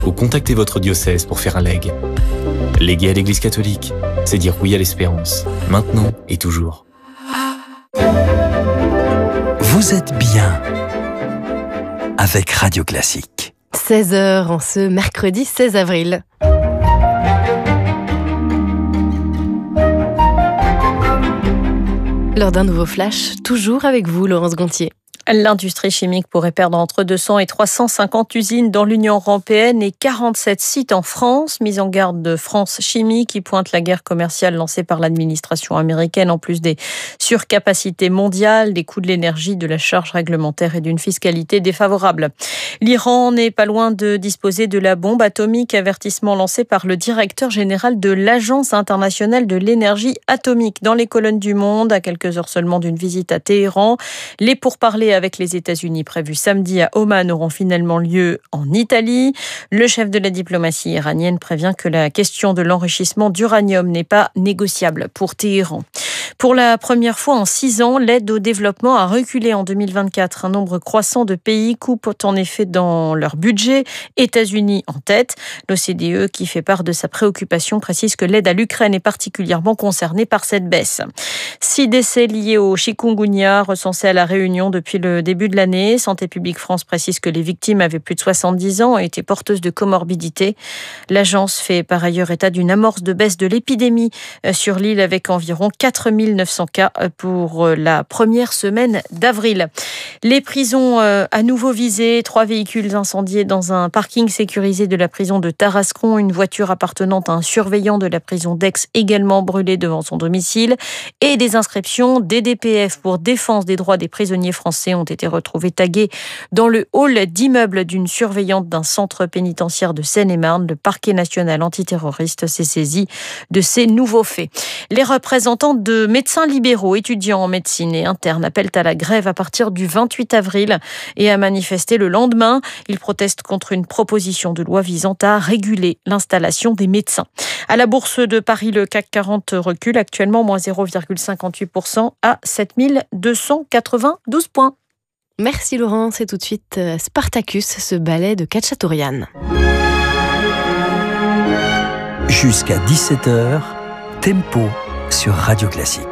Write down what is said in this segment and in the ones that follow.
ou contactez votre diocèse pour faire un legs. Léguer à l'Église catholique, c'est dire oui à l'espérance, maintenant et toujours. Vous êtes bien avec Radio Classique. 16h en ce mercredi 16 avril. Lors d'un nouveau flash, toujours avec vous, Laurence Gontier. L'industrie chimique pourrait perdre entre 200 et 350 usines dans l'Union européenne et 47 sites en France. Mise en garde de France Chimie qui pointe la guerre commerciale lancée par l'administration américaine en plus des surcapacités mondiales, des coûts de l'énergie, de la charge réglementaire et d'une fiscalité défavorable. L'Iran n'est pas loin de disposer de la bombe atomique, avertissement lancé par le directeur général de l'Agence internationale de l'énergie atomique. Dans les colonnes du Monde, à quelques heures seulement d'une visite à Téhéran, les pourparlers avec les États-Unis prévus samedi à Oman auront finalement lieu en Italie. Le chef de la diplomatie iranienne prévient que la question de l'enrichissement d'uranium n'est pas négociable pour Téhéran. Pour la première fois en 6 ans, l'aide au développement a reculé en 2024. Un nombre croissant de pays coupent en effet dans leur budget, États-Unis en tête. L'OCDE, qui fait part de sa préoccupation, précise que l'aide à l'Ukraine est particulièrement concernée par cette baisse. 6 décès liés au chikungunya recensés à La Réunion depuis le début de l'année. Santé publique France précise que les victimes avaient plus de 70 ans et étaient porteuses de comorbidités. L'agence fait par ailleurs état d'une amorce de baisse de l'épidémie sur l'île avec environ 4900 cas pour la première semaine d'avril. Les prisons à nouveau visées, 3 véhicules incendiés dans un parking sécurisé de la prison de Tarascon, une voiture appartenant à un surveillant de la prison d'Aix également brûlée devant son domicile et des inscriptions DDPF pour défense des droits des prisonniers français ont été retrouvées taguées dans le hall d'immeuble d'une surveillante d'un centre pénitentiaire de Seine-et-Marne. Le parquet national antiterroriste s'est saisi de ces nouveaux faits. Les représentants de médecins libéraux, étudiants en médecine et internes appellent à la grève à partir du 28 avril et à manifester le lendemain. Ils protestent contre une proposition de loi visant à réguler l'installation des médecins. À la bourse de Paris, le CAC 40 recule actuellement moins 0,58% à 7292 points. Merci Laurence, et tout de suite Spartacus, ce ballet de Khatchatourian. Jusqu'à 17h, Tempo sur Radio Classique.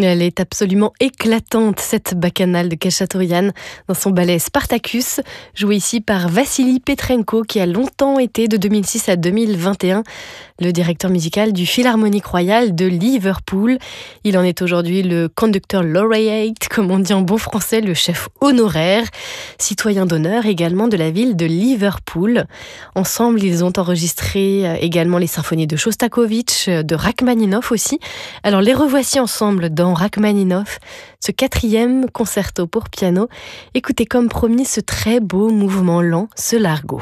Elle est absolument éclatante, cette bacchanale de Khatchatourian, dans son ballet Spartacus, joué ici par Vassili Petrenko, qui a longtemps été, de 2006 à 2021, le directeur musical du Philharmonique Royal de Liverpool. Il en est aujourd'hui le conducteur laureate, comme on dit en bon français, le chef honoraire, citoyen d'honneur également de la ville de Liverpool. Ensemble, ils ont enregistré également les symphonies de Shostakovich, de Rachmaninoff aussi. Alors les revoici ensemble dans Rachmaninoff, ce 4e concerto pour piano. Écoutez comme promis ce très beau mouvement lent, ce largo.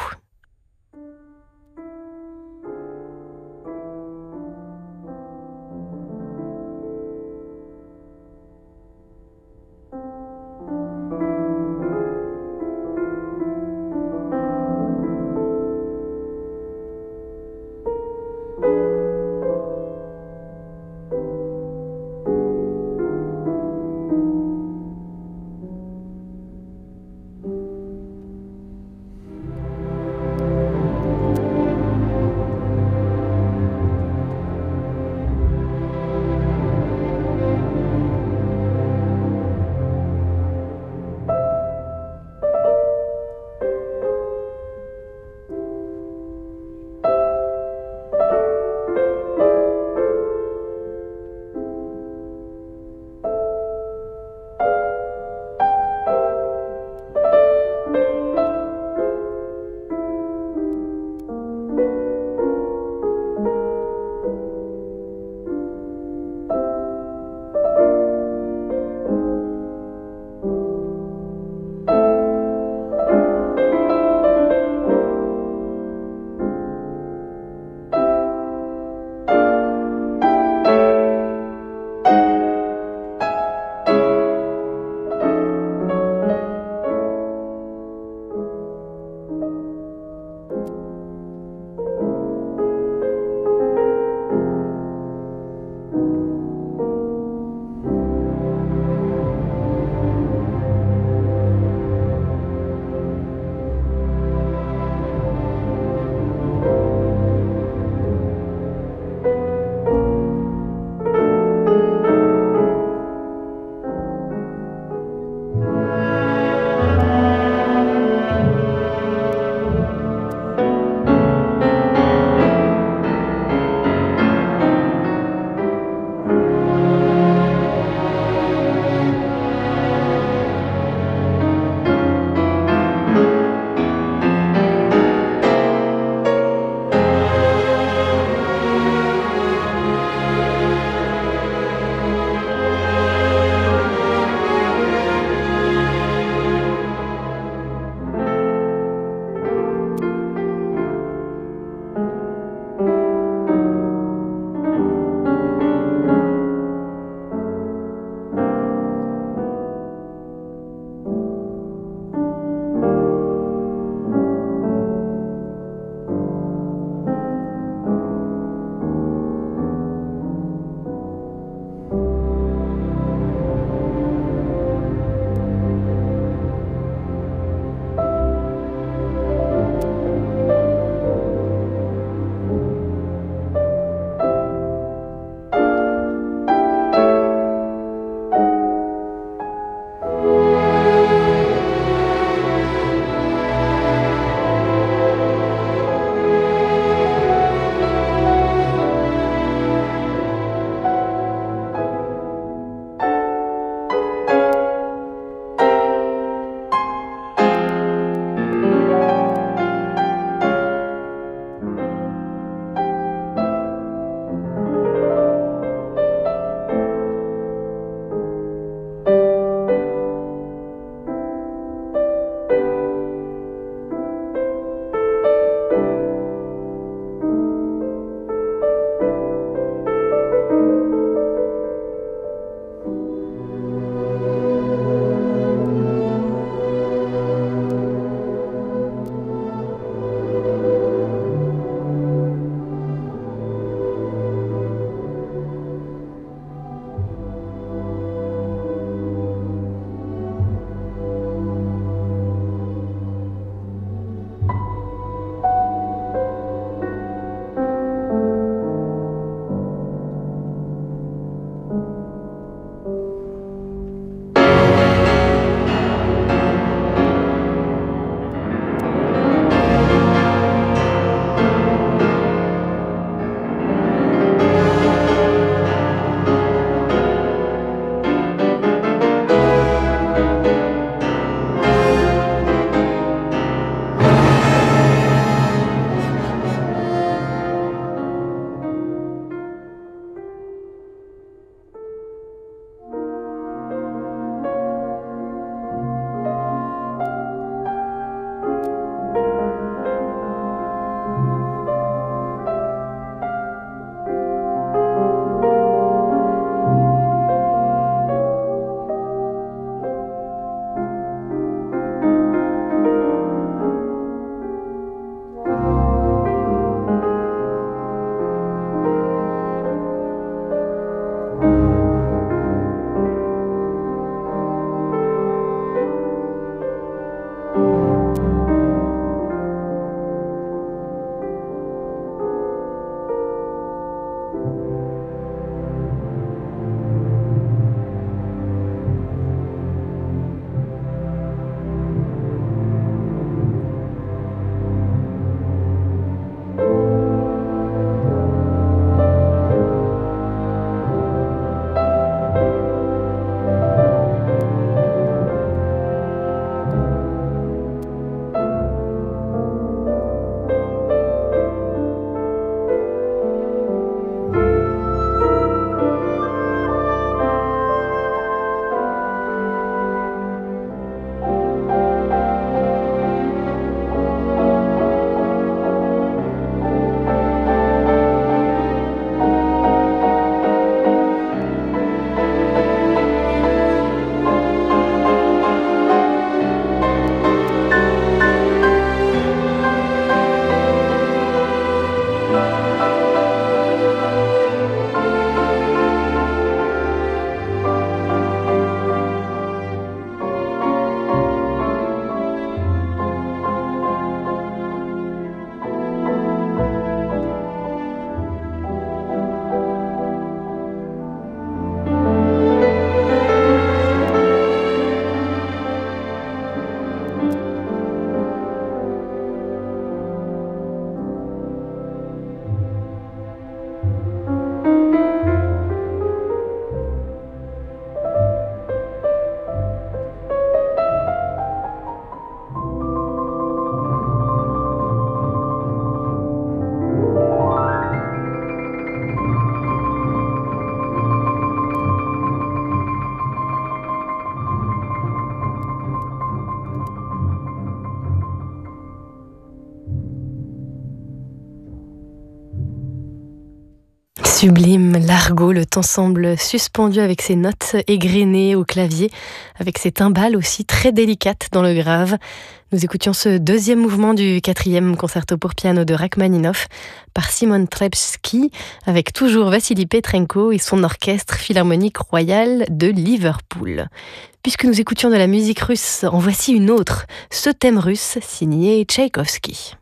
Sublime, Largo, le temps semble suspendu avec ses notes égrenées au clavier, avec ses timbales aussi très délicates dans le grave. Nous écoutions ce deuxième mouvement du 4e concerto pour piano de Rachmaninoff par Simon Trpceski, avec toujours Vassili Petrenko et son orchestre philharmonique royal de Liverpool. Puisque nous écoutions de la musique russe, en voici une autre, ce thème russe signé Tchaïkovski.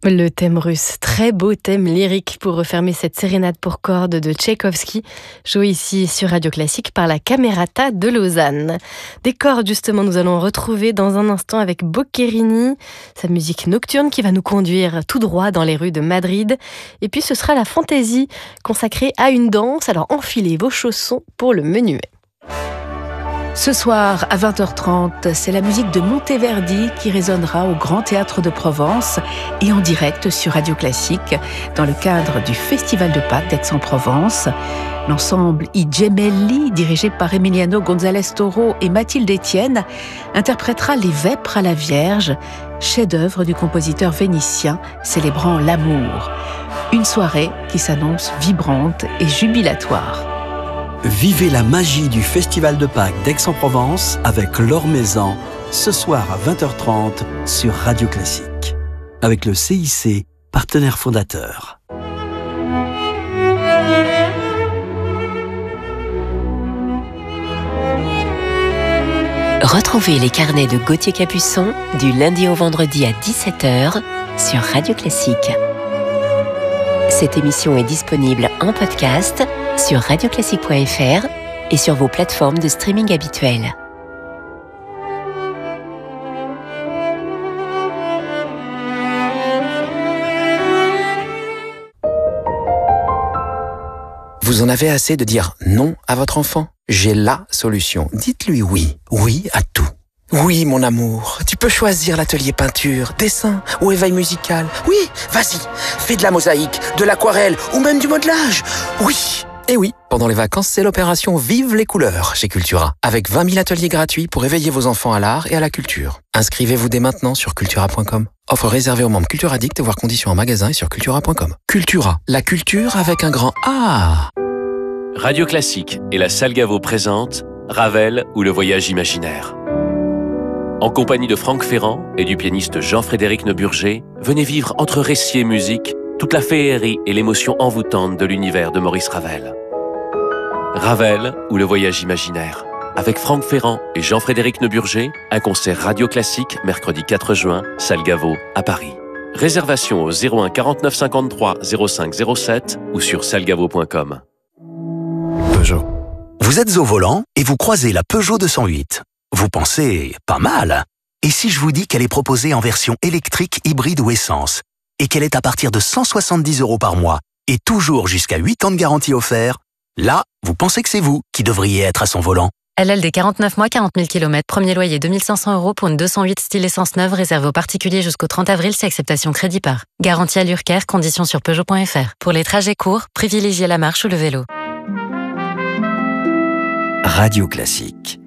Le thème russe, très beau thème lyrique pour refermer cette sérénade pour cordes de Tchaïkovski, joué ici sur Radio Classique par la Camerata de Lausanne. Des cordes, justement, nous allons retrouver dans un instant avec Boccherini, sa musique nocturne qui va nous conduire tout droit dans les rues de Madrid. Et puis ce sera la fantaisie consacrée à une danse, alors enfilez vos chaussons pour le menuet. Ce soir, à 20h30, c'est la musique de Monteverdi qui résonnera au Grand Théâtre de Provence et en direct sur Radio Classique dans le cadre du Festival de Pâques d'Aix-en-Provence. L'ensemble I Gemelli, dirigé par Emiliano González Toro et Mathilde Etienne, interprétera Les Vêpres à la Vierge, chef-d'œuvre du compositeur vénitien célébrant l'amour. Une soirée qui s'annonce vibrante et jubilatoire. Vivez la magie du Festival de Pâques d'Aix-en-Provence avec Laure Maison, ce soir à 20h30 sur Radio Classique. Avec le CIC, partenaire fondateur. Retrouvez les carnets de Gauthier Capuçon du lundi au vendredi à 17h sur Radio Classique. Cette émission est disponible en podcast sur radioclassique.fr et sur vos plateformes de streaming habituelles. Vous en avez assez de dire non à votre enfant ? J'ai la solution. Dites-lui oui. Oui à tout. Oui, mon amour, tu peux choisir l'atelier peinture, dessin ou éveil musical. Oui, vas-y, fais de la mosaïque, de l'aquarelle ou même du modelage. Oui. Et oui, pendant les vacances, c'est l'opération Vive les couleurs chez Cultura, avec 20 000 ateliers gratuits pour éveiller vos enfants à l'art et à la culture. Inscrivez-vous dès maintenant sur cultura.com. Offre réservée aux membres Cultura Addict, voire conditions en magasin et sur cultura.com. Cultura, la culture avec un grand A. Radio Classique et la Salle Gaveau présentent Ravel ou le voyage imaginaire. En compagnie de Franck Ferrand et du pianiste Jean-Frédéric Neuburger, venez vivre entre récits et musique toute la féerie et l'émotion envoûtante de l'univers de Maurice Ravel. Ravel ou le voyage imaginaire. Avec Franck Ferrand et Jean-Frédéric Neuburger, un concert Radio Classique mercredi 4 juin, Salle Gaveau à Paris. Réservation au 01 49 53 05 07 ou sur sallegaveau.com. Peugeot. Vous êtes au volant et vous croisez la Peugeot 208. Vous pensez, pas mal. Et si je vous dis qu'elle est proposée en version électrique, hybride ou essence, et qu'elle est à partir de 170 € par mois, et toujours jusqu'à 8 ans de garantie offert, là, vous pensez que c'est vous qui devriez être à son volant. LLD 49 mois, 40 000 km, premier loyer 2500 € pour une 208 style essence neuve réservée aux particuliers jusqu'au 30 avril, c'est acceptation crédit par. Garantie à l'URCAR, conditions sur Peugeot.fr. Pour les trajets courts, privilégiez la marche ou le vélo. Radio Classique.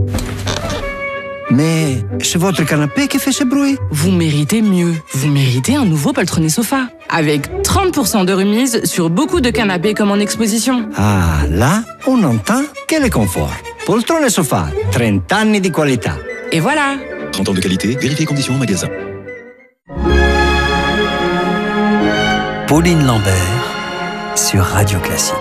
Mais c'est votre canapé qui fait ce bruit. Vous méritez mieux. Vous méritez un nouveau poltronné sofa. Avec 30% de remise sur beaucoup de canapés comme en exposition. Ah, là, on entend quel est confort. Poltronné sofa, 30 anni di qualità. Et voilà. 30 ans de qualité, vérifiez conditions en magasin. Pauline Lambert sur Radio Classique.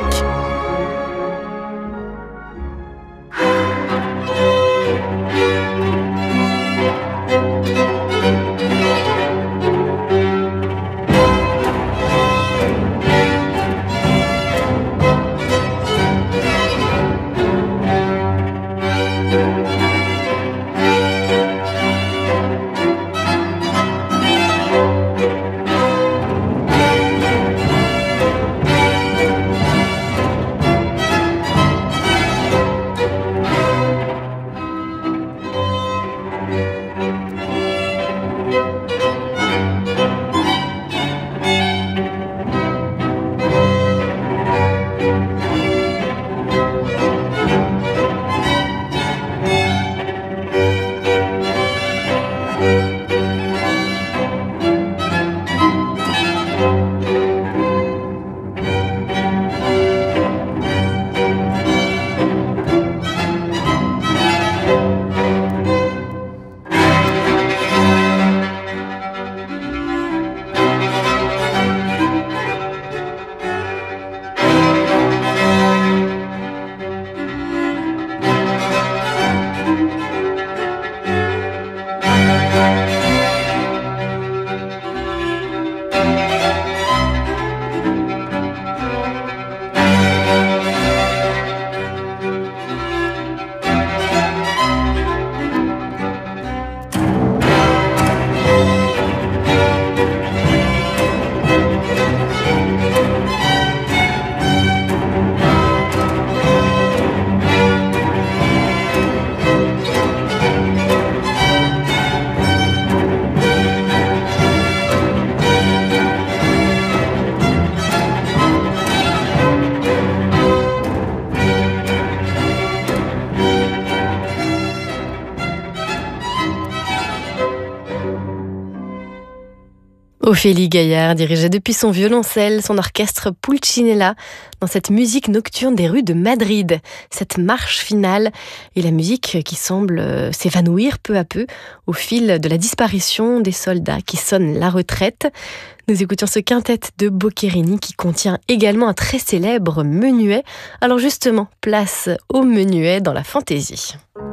Ophélie Gaillard dirigeait depuis son violoncelle son orchestre Pulcinella dans cette musique nocturne des rues de Madrid. Cette marche finale et la musique qui semble s'évanouir peu à peu au fil de la disparition des soldats qui sonnent la retraite. Nous écoutions ce quintet de Boccherini qui contient également un très célèbre menuet. Alors justement, place au menuet dans la fantaisie.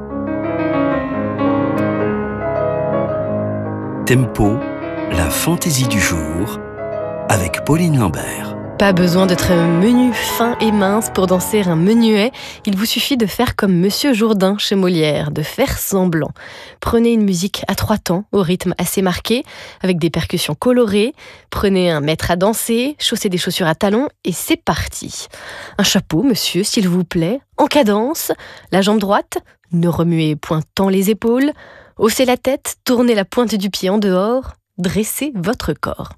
Tempo, la fantaisie du jour, avec Pauline Lambert. Pas besoin d'être menu, fin et mince pour danser un menuet. Il vous suffit de faire comme Monsieur Jourdain chez Molière, de faire semblant. Prenez une musique à 3 temps, au rythme assez marqué, avec des percussions colorées. Prenez un maître à danser, chaussez des chaussures à talons et c'est parti. Un chapeau, monsieur, s'il vous plaît, en cadence. La jambe droite, ne remuez point tant les épaules. Haussez la tête, tournez la pointe du pied en dehors. Dressez votre corps.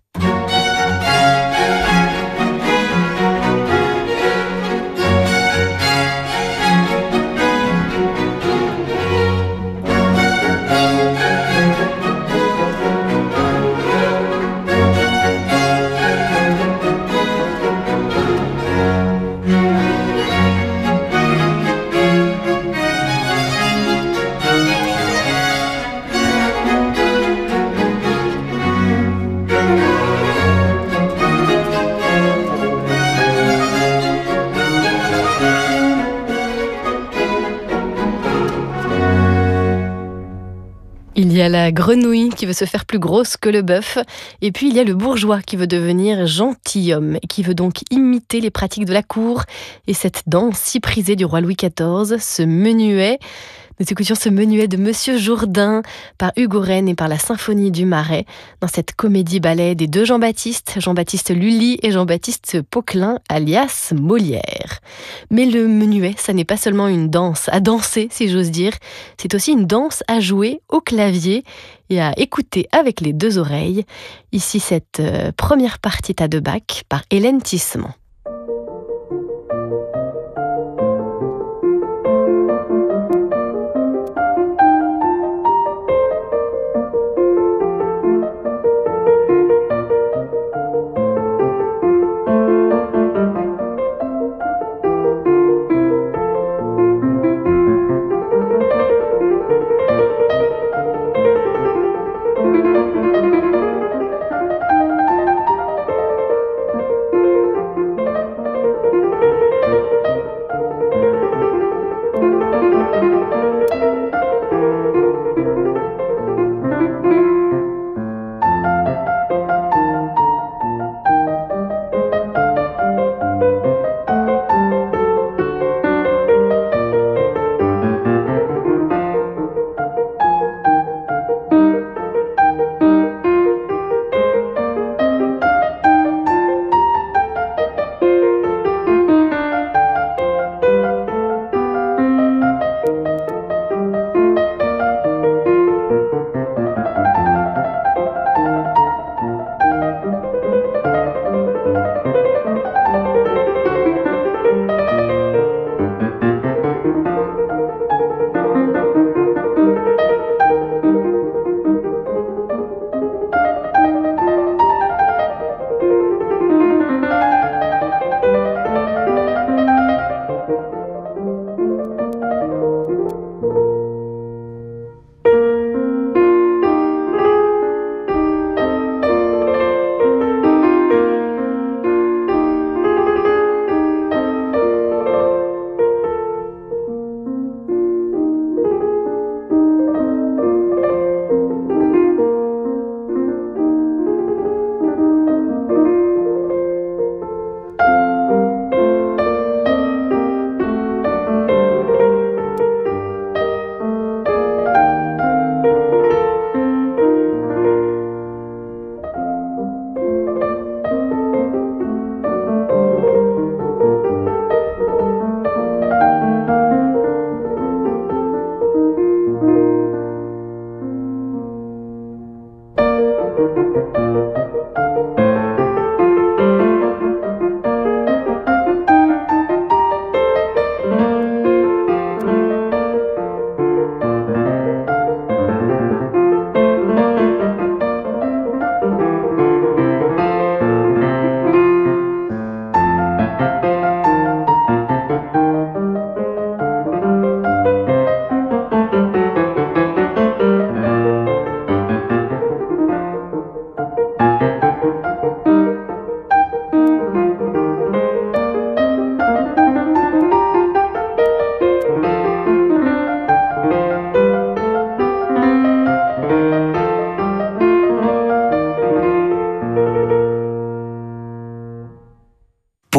Il y a la grenouille qui veut se faire plus grosse que le bœuf, et puis il y a le bourgeois qui veut devenir gentilhomme, et qui veut donc imiter les pratiques de la cour, et cette danse si prisée du roi Louis XIV, ce menuet. Nous écoutions ce menuet de Monsieur Jourdain par Hugo Rennes et par la Symphonie du Marais dans cette comédie-ballet des deux Jean-Baptiste, Jean-Baptiste Lully et Jean-Baptiste Poquelin, alias Molière. Mais le menuet, ça n'est pas seulement une danse à danser, si j'ose dire, c'est aussi une danse à jouer au clavier et à écouter avec les deux oreilles. Ici, cette première partita de Bach par Hélène Tissement.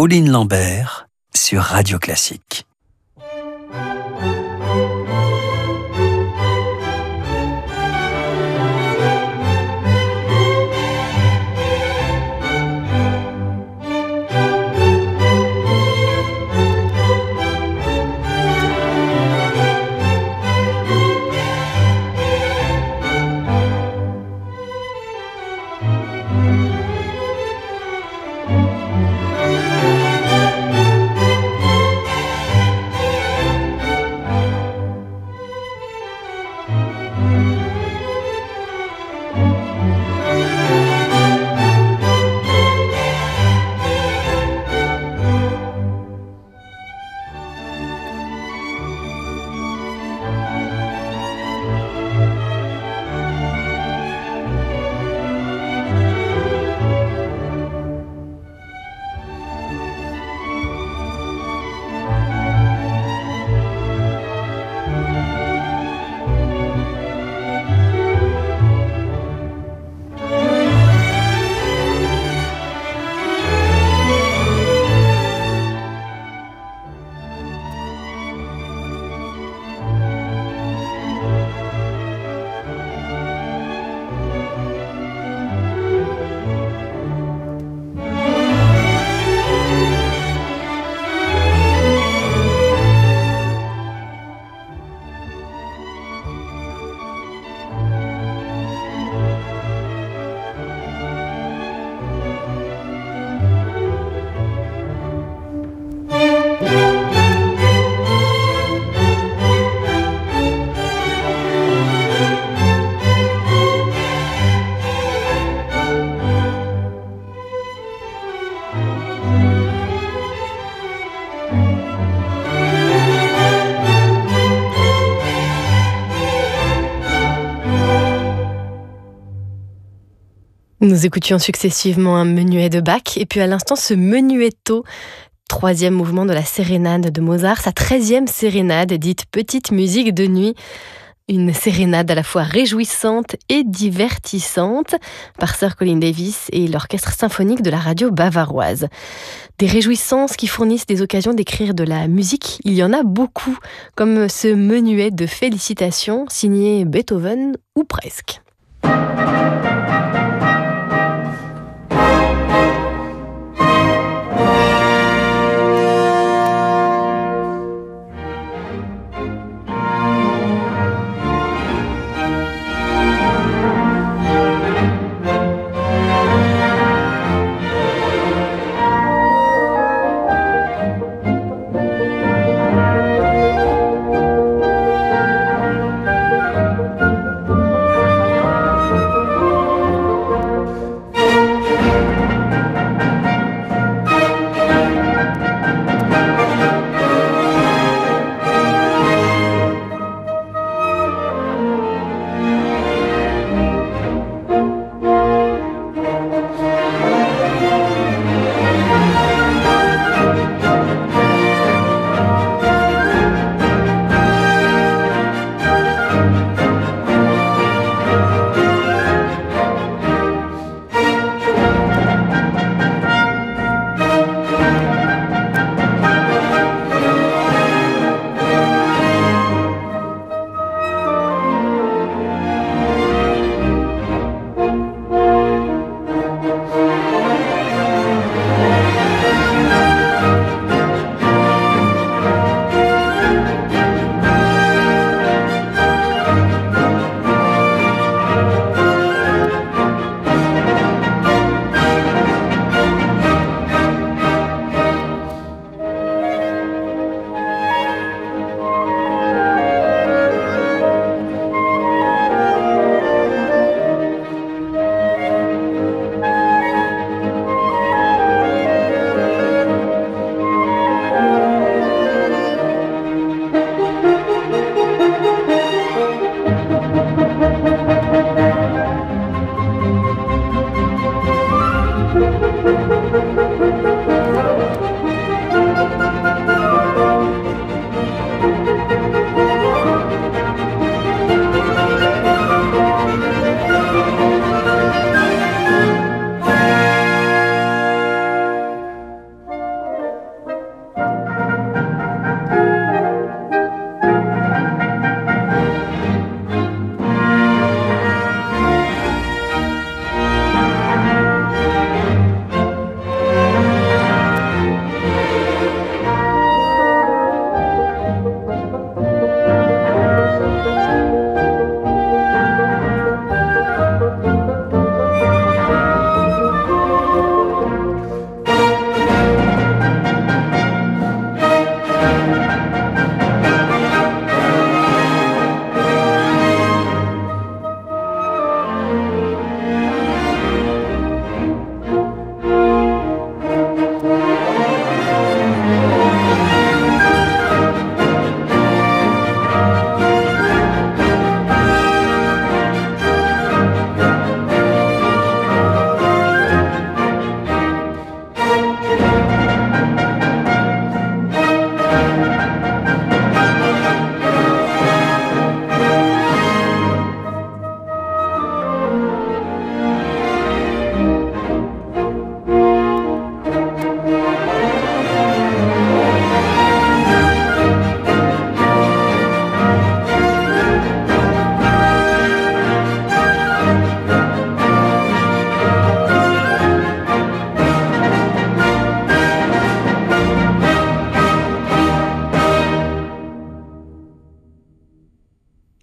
Pauline Lambert sur Radio Classique. Nous écoutions successivement un menuet de Bach et puis à l'instant ce menuetto, troisième mouvement de la sérénade de Mozart, sa 13e sérénade dite Petite musique de nuit. Une sérénade à la fois réjouissante et divertissante par Sir Colin Davis et l'orchestre symphonique de la radio bavaroise. Des réjouissances qui fournissent des occasions d'écrire de la musique, il y en a beaucoup, comme ce menuet de félicitations signé Beethoven ou presque.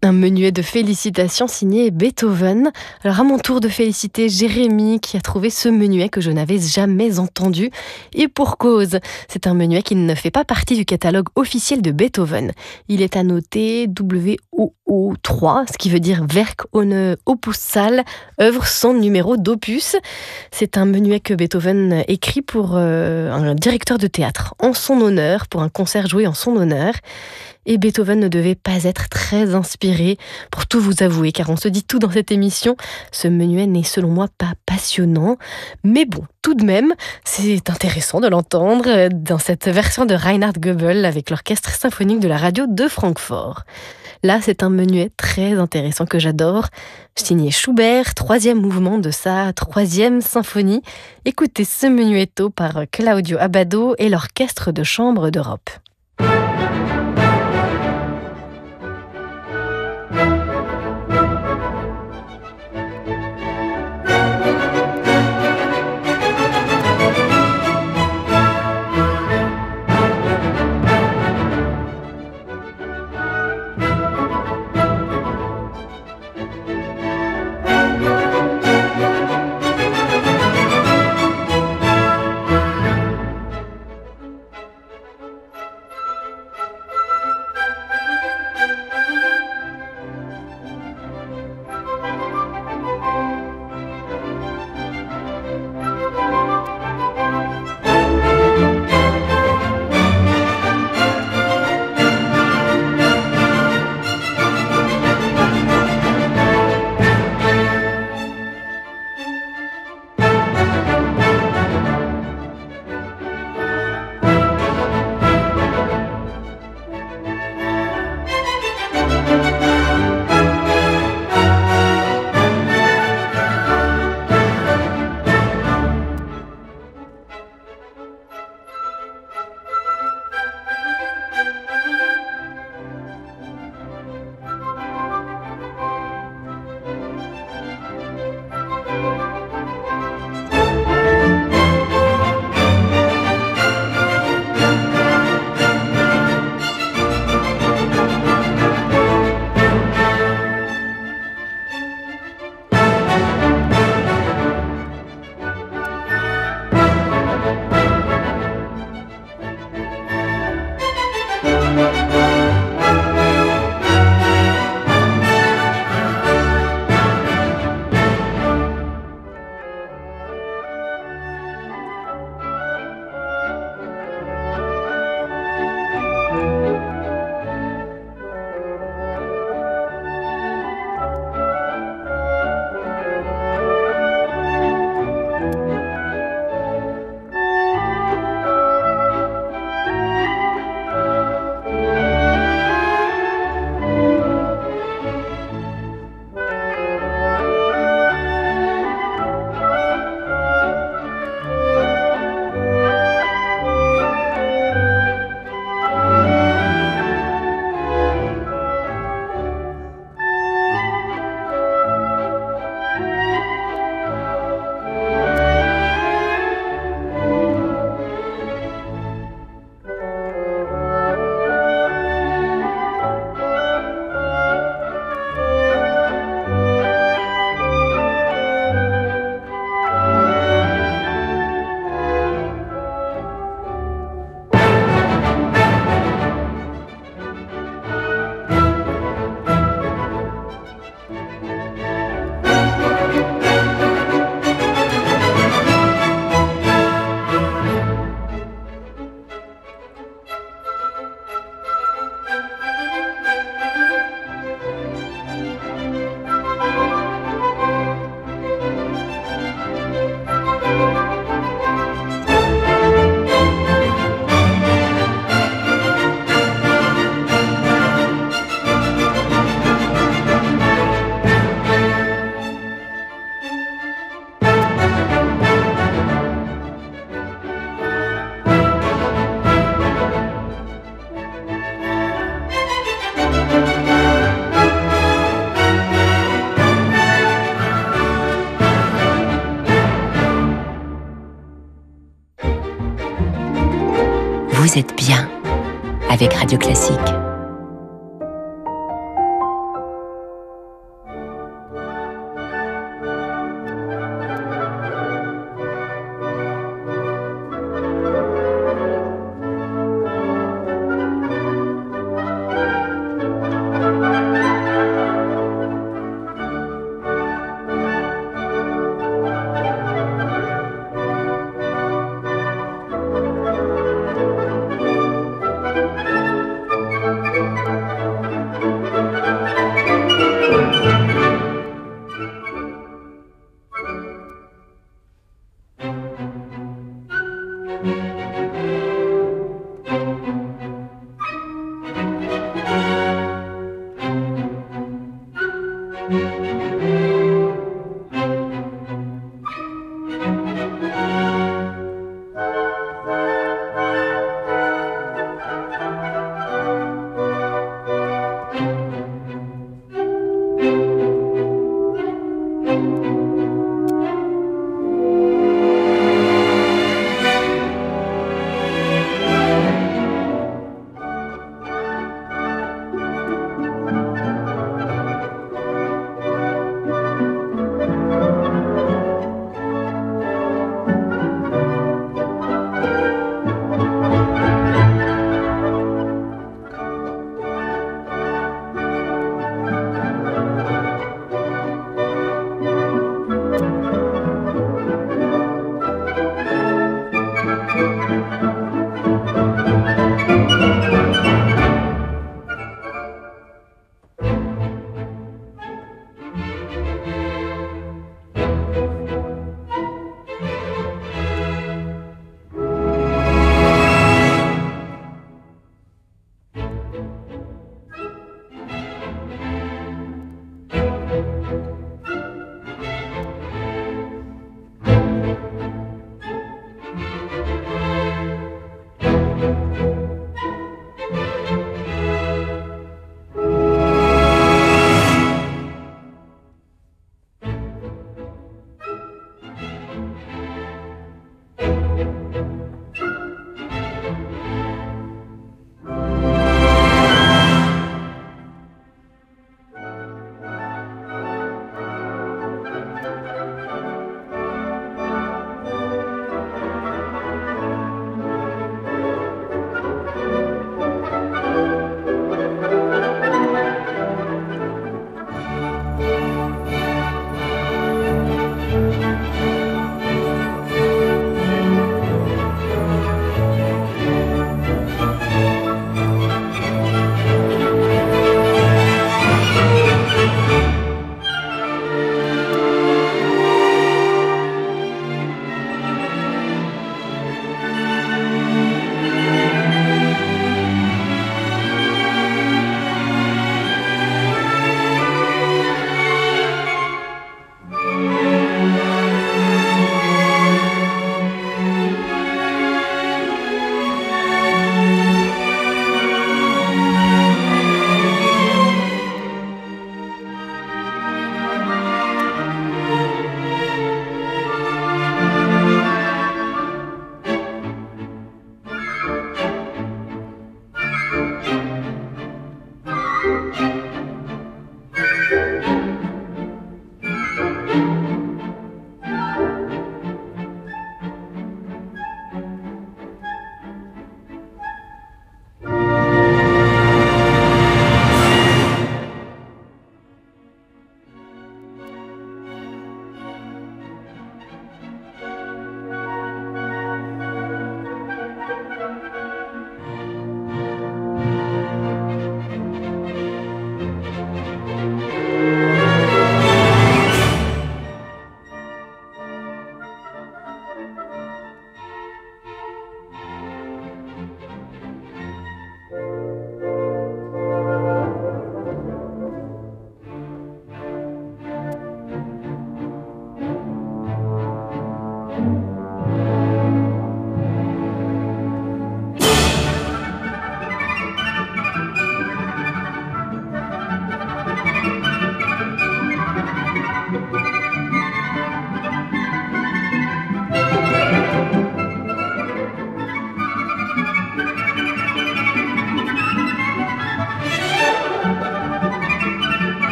Un menuet de félicitations signé Beethoven. Alors à mon tour de féliciter Jérémy qui a trouvé ce menuet que je n'avais jamais entendu. Et pour cause, c'est un menuet qui ne fait pas partie du catalogue officiel de Beethoven. Il est annoté WOO3, ce qui veut dire Werk ohne Opuszahl, œuvre sans numéro d'opus. C'est un menuet que Beethoven écrit pour un directeur de théâtre en son honneur, pour un concert joué en son honneur. Et Beethoven ne devait pas être très inspiré, pour tout vous avouer, car on se dit tout dans cette émission. Ce menuet n'est selon moi pas passionnant, mais bon, tout de même, c'est intéressant de l'entendre dans cette version de Reinhard Goebel avec l'orchestre symphonique de la radio de Francfort. Là, c'est un menuet très intéressant que j'adore, signé Schubert, 3e mouvement de sa 3e symphonie. Écoutez ce menuetto par Claudio Abbado et l'Orchestre de chambre d'Europe. Vous êtes bien avec Radio Classique.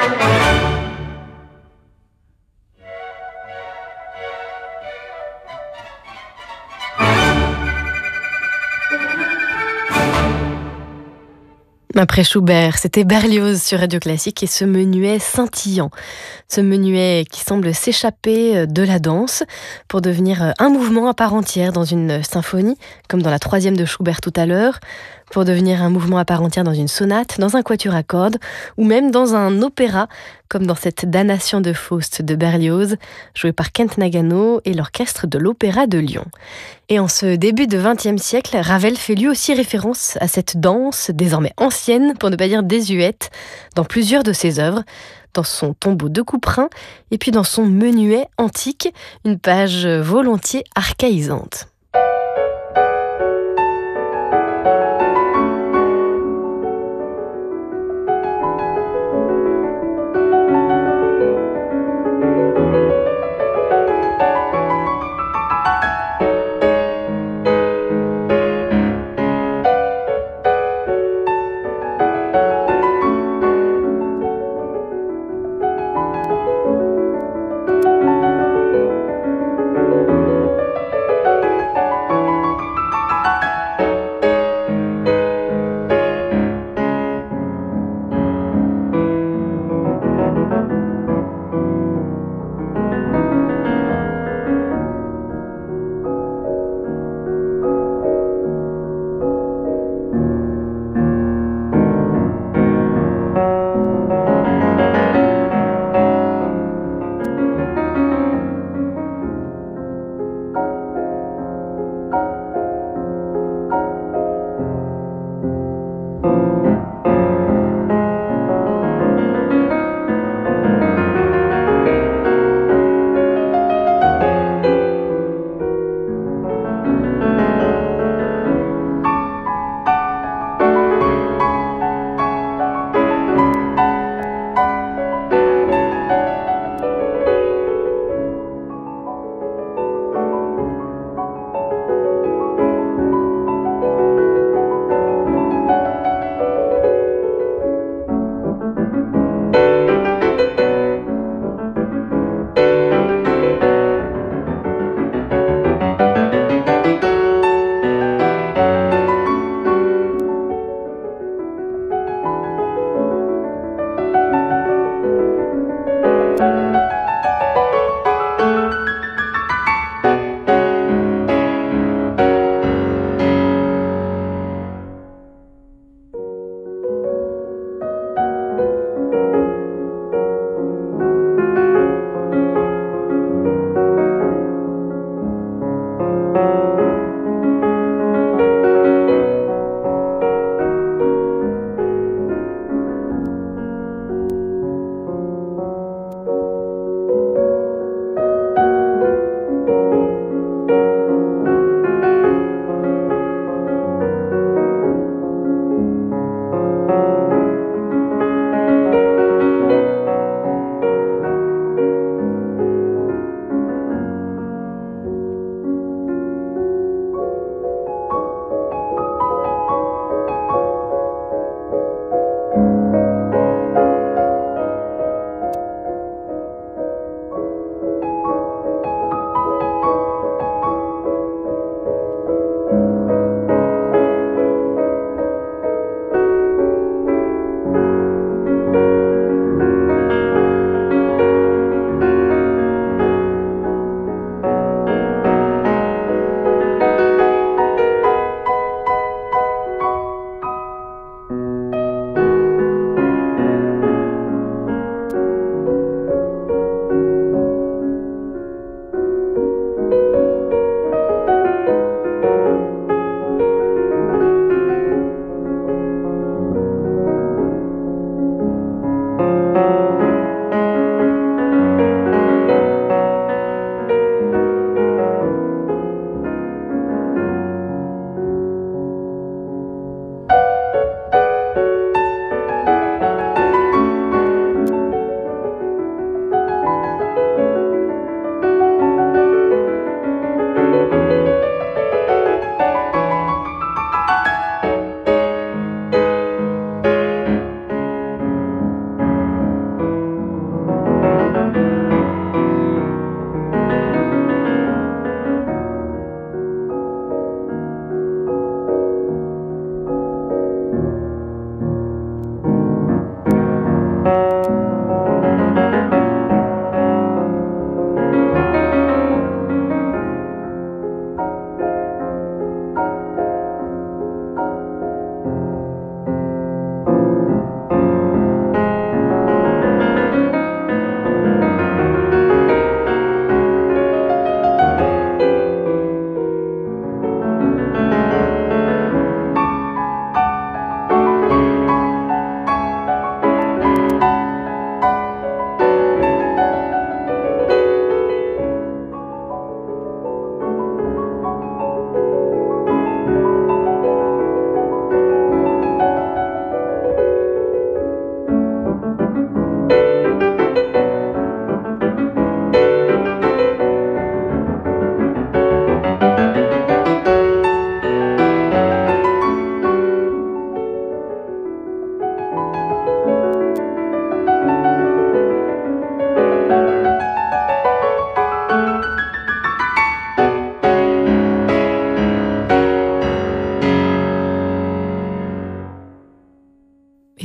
Après Schubert, c'était Berlioz sur Radio Classique et ce menuet scintillant. Ce menuet qui semble s'échapper de la danse pour devenir un mouvement à part entière dans une symphonie, comme dans la 3e de Schubert tout à l'heure, pour devenir un mouvement à part entière dans une sonate, dans un quatuor à cordes, ou même dans un opéra, comme dans cette Damnation de Faust de Berlioz, jouée par Kent Nagano et l'orchestre de l'Opéra de Lyon. Et en ce début de XXe siècle, Ravel fait lui aussi référence à cette danse, désormais ancienne, pour ne pas dire désuète, dans plusieurs de ses œuvres, dans son tombeau de Couperin, et puis dans son menuet antique, une page volontiers archaïsante.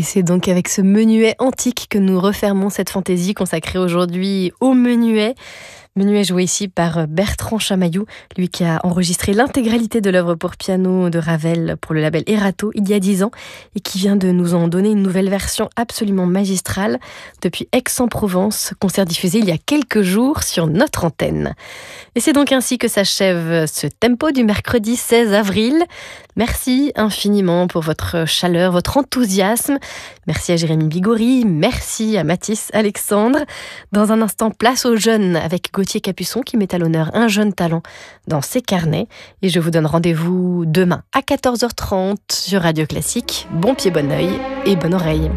c'est donc avec ce menuet antique que nous refermons cette fantaisie consacrée aujourd'hui au menuet. Menuet joué ici par Bertrand Chamaillou, lui qui a enregistré l'intégralité de l'œuvre pour piano de Ravel pour le label Erato il y a 10 ans et qui vient de nous en donner une nouvelle version absolument magistrale depuis Aix-en-Provence, concert diffusé il y a quelques jours sur notre antenne. Et c'est donc ainsi que s'achève ce tempo du mercredi 16 avril. Merci infiniment pour votre chaleur, votre enthousiasme. Merci à Jérémy Bigori, merci à Mathis Alexandre. Dans un instant, place aux jeunes avec Gauthier Capuçon qui met à l'honneur un jeune talent dans ses carnets. Et je vous donne rendez-vous demain à 14h30 sur Radio Classique. Bon pied, bon oeil et bonne oreille.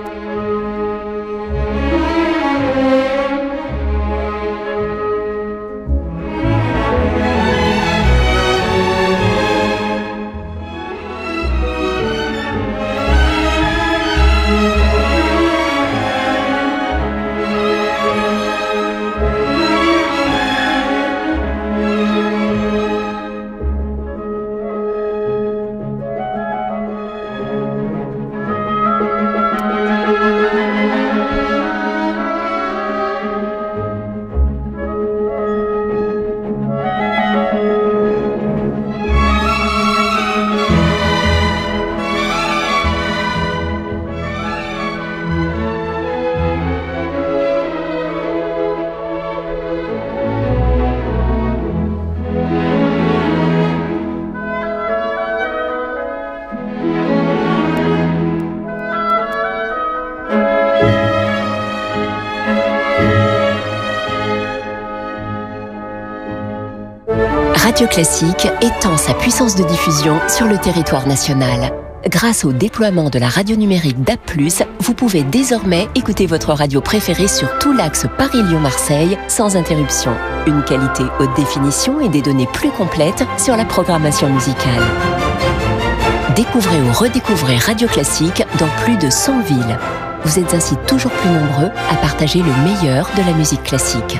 Radio Classique étend sa puissance de diffusion sur le territoire national. Grâce au déploiement de la radio numérique DAB+, vous pouvez désormais écouter votre radio préférée sur tout l'axe Paris-Lyon-Marseille sans interruption. Une qualité haute définition et des données plus complètes sur la programmation musicale. Découvrez ou redécouvrez Radio Classique dans plus de 100 villes. Vous êtes ainsi toujours plus nombreux à partager le meilleur de la musique classique.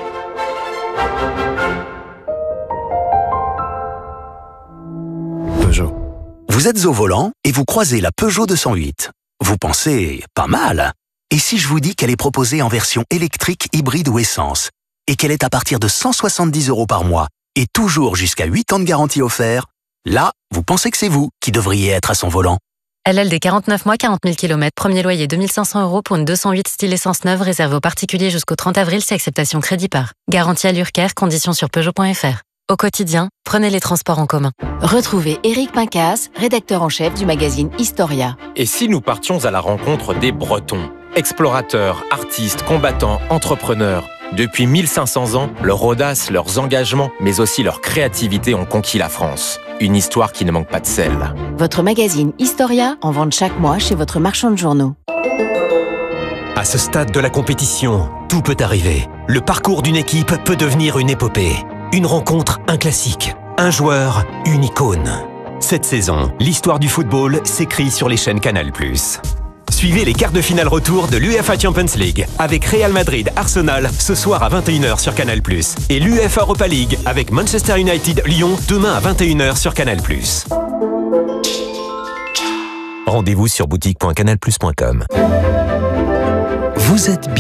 Vous êtes au volant et vous croisez la Peugeot 208. Vous pensez, pas mal. Et si je vous dis qu'elle est proposée en version électrique, hybride ou essence, et qu'elle est à partir de 170 € par mois, et toujours jusqu'à 8 ans de garantie offert, là, vous pensez que c'est vous qui devriez être à son volant. LLD 49 mois, 40 000 km, premier loyer 2500 € pour une 208 style essence neuve réservée aux particuliers jusqu'au 30 avril, c'est acceptation crédit par. Garantie à l'URCAR, conditions sur Peugeot.fr. Au quotidien, prenez les transports en commun. Retrouvez Éric Pincas, rédacteur en chef du magazine Historia. Et si nous partions à la rencontre des Bretons ? Explorateurs, artistes, combattants, entrepreneurs. Depuis 1500 ans, leur audace, leurs engagements, mais aussi leur créativité ont conquis la France. Une histoire qui ne manque pas de sel. Votre magazine Historia en vente chaque mois chez votre marchand de journaux. À ce stade de la compétition, tout peut arriver. Le parcours d'une équipe peut devenir une épopée. Une rencontre, un classique. Un joueur, une icône. Cette saison, l'histoire du football s'écrit sur les chaînes Canal+. Suivez les quarts de finale retour de l'UEFA Champions League avec Real Madrid-Arsenal ce soir à 21h sur Canal+. Et l'UEFA Europa League avec Manchester United-Lyon demain à 21h sur Canal+. Rendez-vous sur boutique.canalplus.com. Vous êtes bien